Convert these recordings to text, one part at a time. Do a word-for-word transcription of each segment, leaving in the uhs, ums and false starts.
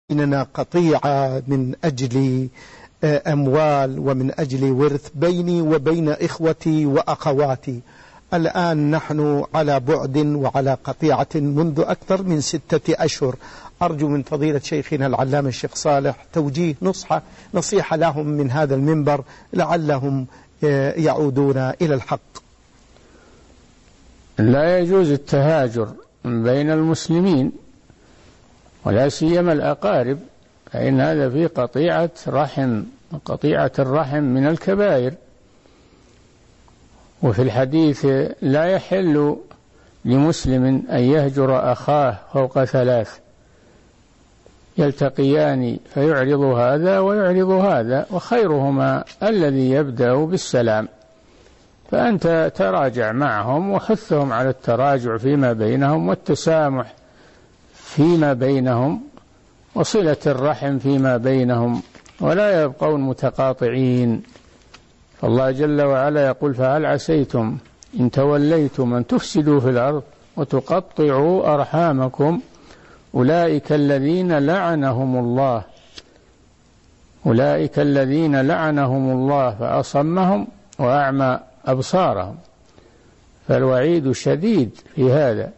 بيننا قطيعة من أجل أموال ومن أجل ورث بيني وبين إخوتي وأخواتي. الآن نحن على بعد وعلى قطيعة منذ أكثر من ستة أشهر. أرجو من فضيلة شيخنا العلامة الشيخ صالح توجيه نصحة نصيحة لهم من هذا المنبر لعلهم يعودون إلى الحق. لا يجوز التهاجر بين المسلمين ولا سيما الأقارب، فإن هذا في قطيعة رحم، قطيعة الرحم من الكبائر. وفي الحديث لا يحل لمسلم أن يهجر أخاه فوق ثلاث، يلتقيان فيعرض هذا ويعرض هذا، وخيرهما الذي يبدأ بالسلام. فأنت تراجع معهم وحثهم على التراجع فيما بينهم والتسامح فيما بينهم وصلة الرحم فيما بينهم، ولا يبقون متقاطعين. فالله جل وعلا يقول: فهل عسيتم إن توليتم أن تفسدوا في الأرض وتقطعوا أرحامكم أولئك الذين لعنهم الله أولئك الذين لعنهم الله فأصمهم وأعمى أبصارهم. فالوعيد شديد في هذا.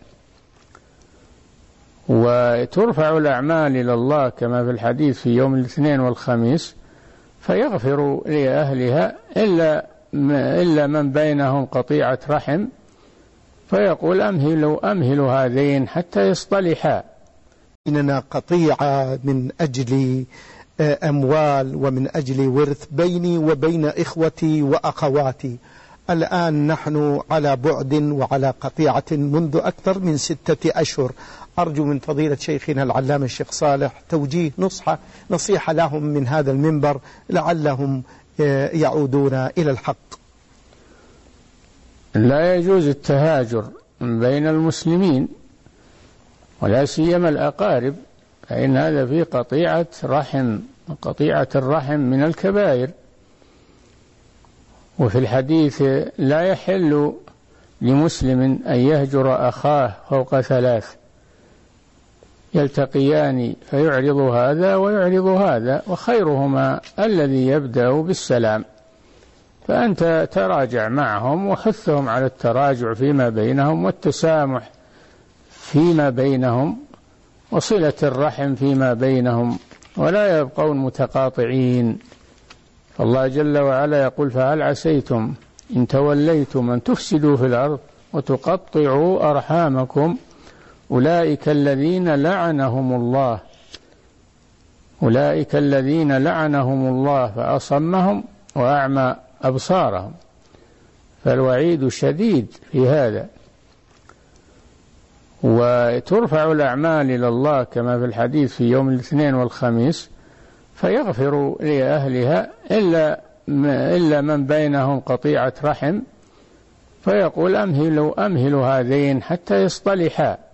وترفع الأعمال إلى الله كما في الحديث في يوم الاثنين والخميس فيغفر لأهلها إلا إلا من بينهم قطيعة رحم، فيقول: أمهلوا أمهلوا هذين حتى يصطلحا. بيننا قطيعة من أجل أموال ومن أجل ورث بيني وبين إخوتي وأخواتي. الآن نحن على بعد وعلى قطيعة منذ أكثر من ستة أشهر. أرجو من فضيلة شيخنا العلامة الشيخ صالح توجيه نصحة نصيحة لهم من هذا المنبر لعلهم يعودون إلى الحق. لا يجوز التهاجر بين المسلمين ولا سيما الأقارب، فإن هذا في قطيعة رحم، قطيعة الرحم من الكبائر. وفي الحديث لا يحل لمسلم أن يهجر أخاه فوق ثلاث، يلتقيان فيعرض هذا ويعرض هذا، وخيرهما الذي يبدأ بالسلام. فأنت تراجع معهم وحثهم على التراجع فيما بينهم والتسامح فيما بينهم وصلة الرحم فيما بينهم، ولا يبقون متقاطعين. فالله جل وعلا يقول: فهل عسيتم إن توليتم أن تفسدوا في الأرض وتقطعوا أرحامكم أولئك الذين لعنهم الله أولئك الذين لعنهم الله فأصمهم وأعمى أبصارهم. فالوعيد شديد في هذا. وترفع الأعمال إلى الله كما في الحديث في يوم الاثنين والخميس فيغفر لأهلها إلا إلا من بينهم قطيعة رحم، فيقول: أمهلوا أمهلوا هذين حتى يصطلحا.